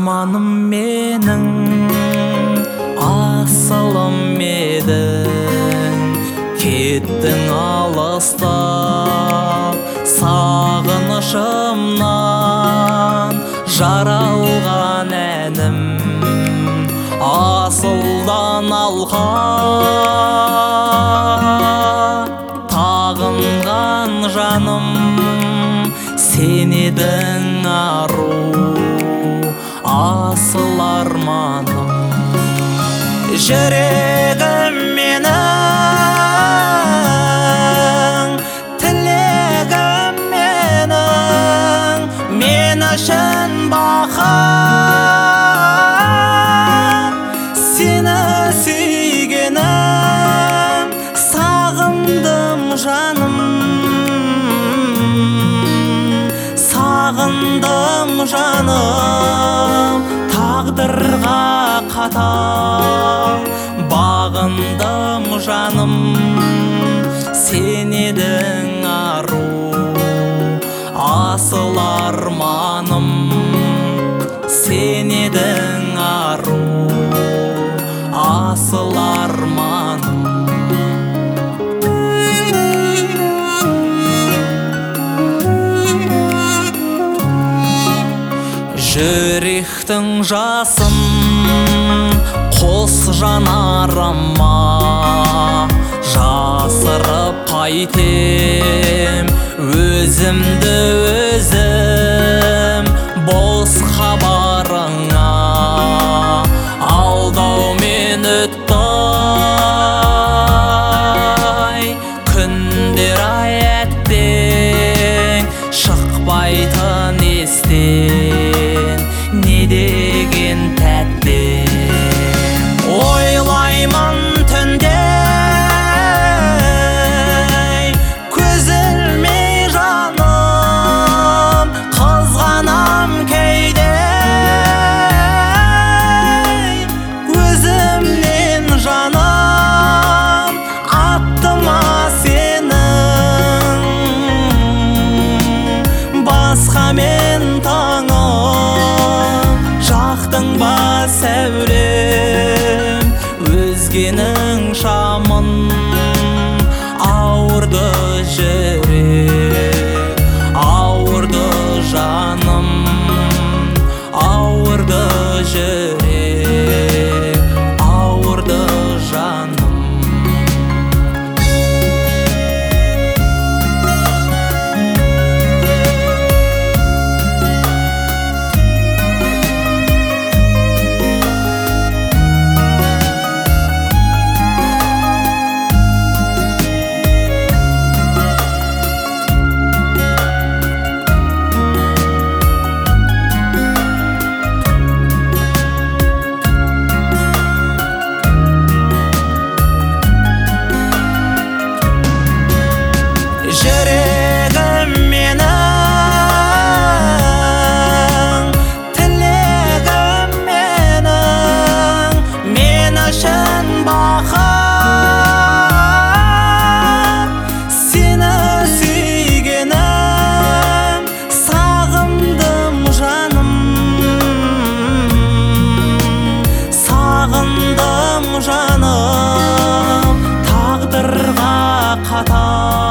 арманым менің асылым едің, кеттің алыстап сағынышымнан. Жаралған әнім асылдан алқа, тағынған жаным сен едің ару, асыл арманым. Жүрегім менің, тілегім менің, мен үшін бақыт сені сүйгенім. Сағындым жаным, сағындым жаным, тағдырға қатал бағындым жаным. Сен едің ару, асыл арманым. Сен едің ару, асыл арманым. Жүректің жасын қос жанарыма жасырып қайтем, өзімді өзім бос хабарыңа алдаумен өтті-ай. Күндер ай әттең шықпайтын естен, не деген тәтті. Ойлаймын түнде көз ілмей жаным, қызғанам кейде өзімнен жаным. Аттыма сенің басқа мен таңым, жақтың ба сәулем өзгенің шамын. Ауырды жүрек, ауырды жаным, ауырды жүрек, ауырды жаным. Жүрегім менің, тілегім менің, мен үшін бақыт сені сүйгенім. Сағындым жаным, сағындым жаным, тағдырға қатал